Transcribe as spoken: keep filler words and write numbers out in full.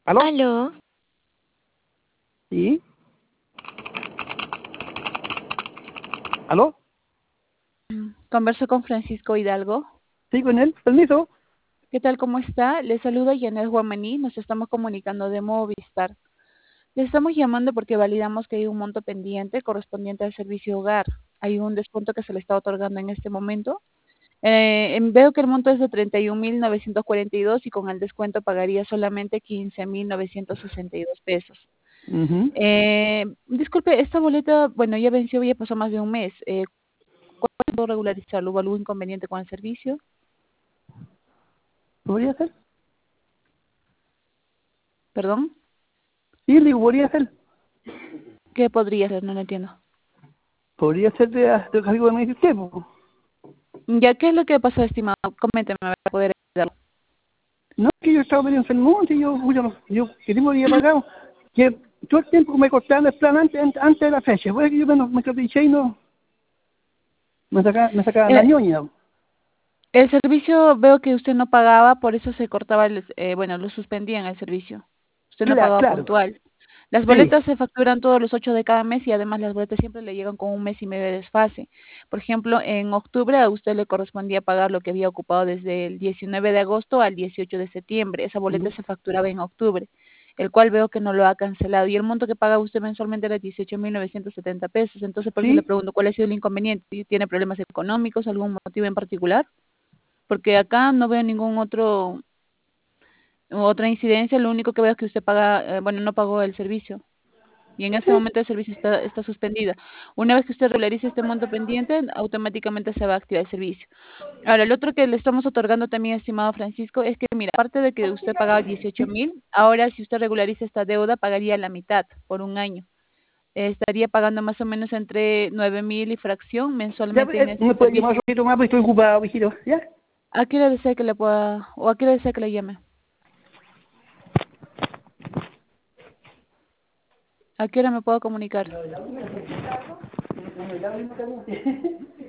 ¿Aló? Aló, ¿Sí? ¿Aló? converso con Francisco Hidalgo. ¿Sí, con él? Permiso. ¿Qué tal? ¿Cómo está? Le saluda Janet Guamaní. Nos estamos comunicando de Movistar. Le estamos llamando porque validamos que hay un monto pendiente correspondiente al servicio hogar. Hay un descuento que se le está otorgando en este momento. Eh, em, veo que el monto es de treinta y un mil novecientos cuarenta y dos y con el descuento pagaría solamente quince mil novecientos sesenta y dos pesos. Ujú. Eh, disculpe, esta boleta, bueno, ya venció, ya pasó más de un mes. Eh, ¿Cuándo puedo regularizarlo? ¿Hubo algún inconveniente con el servicio? ¿Podría ser? ¿Perdón? Sí, le digo, podría ser. ¿Qué podría ser? No lo entiendo. Podría ser de, de algo que me dice usted, po. Ya, ¿qué es lo que pasó, estimado? Coménteme para poder ayudarlo. No es que yo estaba medio enfermo, y yo, yo, yo, yo que tiempo había pagado, que todo el tiempo me cortaban el plan antes, antes, antes de la fecha. Pues que yo me, me capriché y no, me sacaban, me sacaban la Eh, ñoña. el servicio, veo que usted no pagaba, por eso se cortaba, el, eh, bueno, lo suspendían el servicio. Usted no Claro, pagaba claro. puntual. Las Sí. boletas se facturan todos los ocho de cada mes y además las boletas siempre le llegan con un mes y medio de desfase. Por ejemplo, en octubre a usted le correspondía pagar lo que había ocupado desde el diecinueve de agosto al dieciocho de septiembre. Esa boleta Ujú. se facturaba en octubre, el cual veo que no lo ha cancelado. Y el monto que paga usted mensualmente era dieciocho mil novecientos setenta pesos. Entonces, por eso le Sí. pregunto, ¿cuál ha sido el inconveniente? ¿Tiene problemas económicos, algún motivo en particular? Porque acá no veo ningún otro otra incidencia, lo único que veo es que usted paga, eh, bueno, no pagó el servicio y en este Sí. momento el servicio está, está suspendida. Una vez que usted regularice este monto pendiente, automáticamente se va a activar el servicio. Ahora, el otro que le estamos otorgando también, estimado Francisco, es que, mira, aparte de que usted pagaba dieciocho mil, ahora si usted regulariza esta deuda, pagaría la mitad por un año. Eh, estaría pagando más o menos entre nueve mil y fracción Ya, mensualmente en eh, este me puede llamar servicio. un poquito más porque estoy ocupado, vigilo. ¿Ya? ¿A qué le desea que le pueda, o a qué le desea que le llame? ¿A qué hora me puedo comunicar? No, ya, no me- no me llame, no me llame.